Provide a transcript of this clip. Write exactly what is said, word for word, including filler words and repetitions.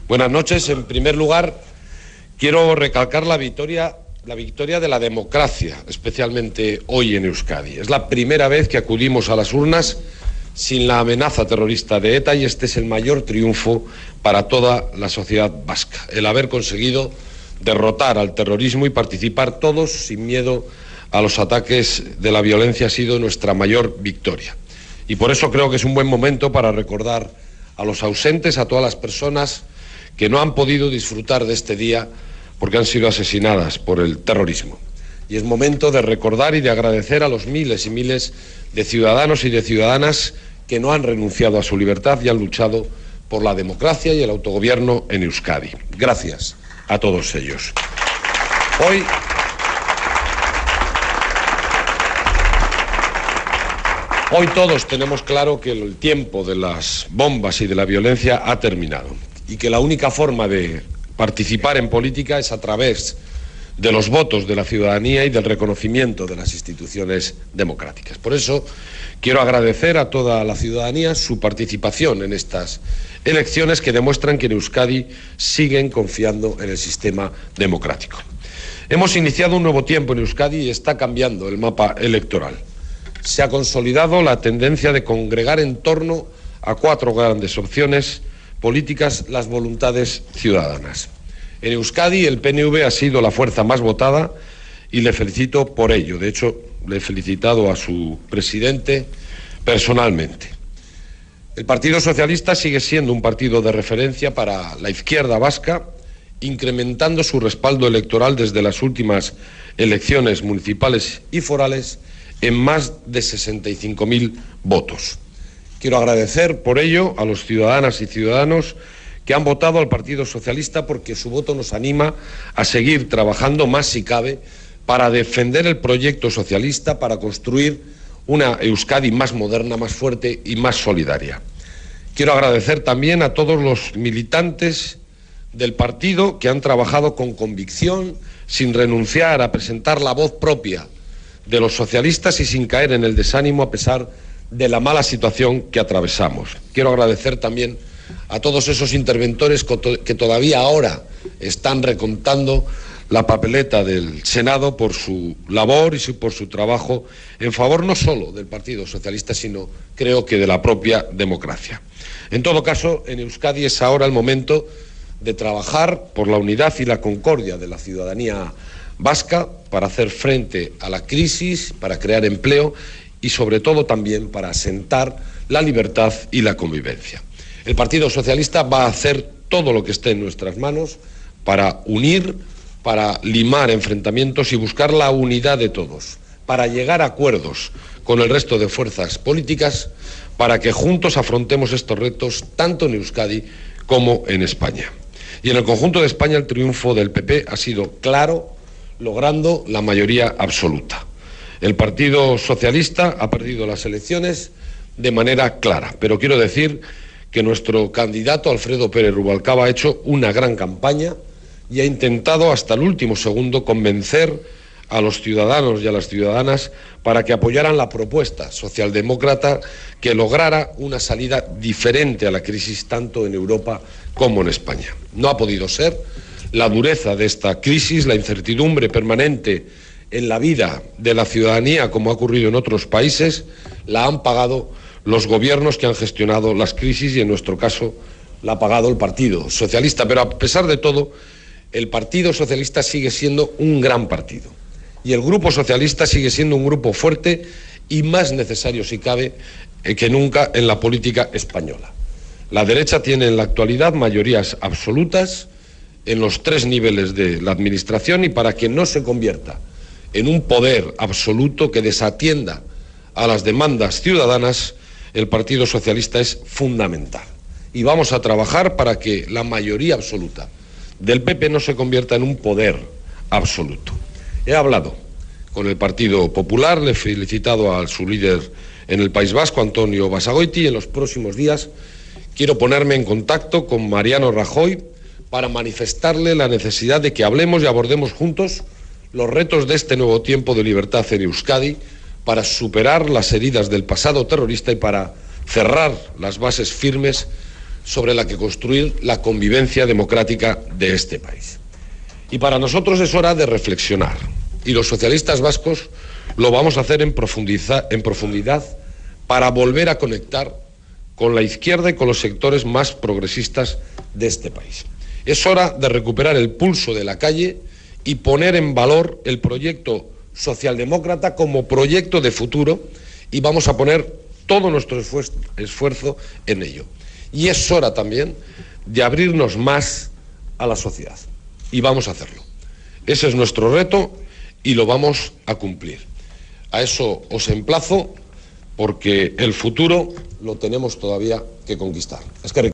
Buenas noches. En primer lugar, quiero recalcar la victoria, la victoria de la democracia, especialmente hoy en Euskadi. Es la primera vez que acudimos a las urnas sin la amenaza terrorista de ETA y este es el mayor triunfo para toda la sociedad vasca. El haber conseguido derrotar al terrorismo y participar todos sin miedo a los ataques de la violencia ha sido nuestra mayor victoria. Y por eso creo que es un buen momento para recordar a los ausentes, a todas las personas que no han podido disfrutar de este día porque han sido asesinadas por el terrorismo. Y es momento de recordar y de agradecer a los miles y miles de ciudadanos y de ciudadanas que no han renunciado a su libertad y han luchado por la democracia y el autogobierno en Euskadi. Gracias a todos ellos. Hoy, hoy todos tenemos claro que el tiempo de las bombas y de la violencia ha terminado y que la única forma de participar en política es a través de los votos de la ciudadanía y del reconocimiento de las instituciones democráticas. Por eso quiero agradecer a toda la ciudadanía su participación en estas elecciones que demuestran que en Euskadi siguen confiando en el sistema democrático. Hemos iniciado un nuevo tiempo en Euskadi y está cambiando el mapa electoral. Se ha consolidado la tendencia de congregar en torno a cuatro grandes opciones políticas las voluntades ciudadanas. En Euskadi el P N V ha sido la fuerza más votada y le felicito por ello. De hecho, le he felicitado a su presidente personalmente. El Partido Socialista sigue siendo un partido de referencia para la izquierda vasca, incrementando su respaldo electoral desde las últimas elecciones municipales y forales en más de sesenta y cinco mil votos. Quiero agradecer por ello a los ciudadanas y ciudadanos que han votado al Partido Socialista porque su voto nos anima a seguir trabajando más si cabe para defender el proyecto socialista, para construir una Euskadi más moderna, más fuerte y más solidaria. Quiero agradecer también a todos los militantes del partido que han trabajado con convicción, sin renunciar a presentar la voz propia de los socialistas y sin caer en el desánimo a pesar de la mala situación que atravesamos. Quiero agradecer también a todos esos interventores que todavía ahora están recontando la papeleta del Senado por su labor y por su trabajo en favor no solo del Partido Socialista, sino creo que de la propia democracia. En todo caso, en Euskadi es ahora el momento de trabajar por la unidad y la concordia de la ciudadanía vasca para hacer frente a la crisis, para crear empleo y sobre todo también para asentar la libertad y la convivencia. El Partido Socialista va a hacer todo lo que esté en nuestras manos para unir, para limar enfrentamientos y buscar la unidad de todos, para llegar a acuerdos con el resto de fuerzas políticas, para que juntos afrontemos estos retos tanto en Euskadi como en España. Y en el conjunto de España el triunfo del P P ha sido claro, logrando la mayoría absoluta. El Partido Socialista ha perdido las elecciones de manera clara, pero quiero decir que nuestro candidato Alfredo Pérez Rubalcaba ha hecho una gran campaña y ha intentado hasta el último segundo convencer a los ciudadanos y a las ciudadanas para que apoyaran la propuesta socialdemócrata que lograra una salida diferente a la crisis tanto en Europa como en España. No ha podido ser. La dureza de esta crisis, la incertidumbre permanente en la vida de la ciudadanía, como ha ocurrido en otros países, la han pagado los gobiernos que han gestionado las crisis y, en nuestro caso, la ha pagado el Partido Socialista. Pero, a pesar de todo, el Partido Socialista sigue siendo un gran partido y el Grupo Socialista sigue siendo un grupo fuerte y más necesario, si cabe, que nunca en la política española. La derecha tiene en la actualidad mayorías absolutas en los tres niveles de la administración y para que no se convierta en un poder absoluto que desatienda a las demandas ciudadanas, el Partido Socialista es fundamental. Y vamos a trabajar para que la mayoría absoluta del P P no se convierta en un poder absoluto. He hablado con el Partido Popular, le he felicitado a su líder en el País Vasco, Antonio Basagoiti, y en los próximos días quiero ponerme en contacto con Mariano Rajoy para manifestarle la necesidad de que hablemos y abordemos juntos los retos de este nuevo tiempo de libertad en Euskadi para superar las heridas del pasado terrorista y para cerrar las bases firmes sobre la que construir la convivencia democrática de este país. Y para nosotros es hora de reflexionar, y los socialistas vascos lo vamos a hacer en profundidad, en profundidad para volver a conectar con la izquierda y con los sectores más progresistas de este país. Es hora de recuperar el pulso de la calle y poner en valor el proyecto socialdemócrata como proyecto de futuro, y vamos a poner todo nuestro esfuerzo en ello. Y es hora también de abrirnos más a la sociedad, y vamos a hacerlo. Ese es nuestro reto y lo vamos a cumplir. A eso os emplazo, porque el futuro lo tenemos todavía que conquistar. Es que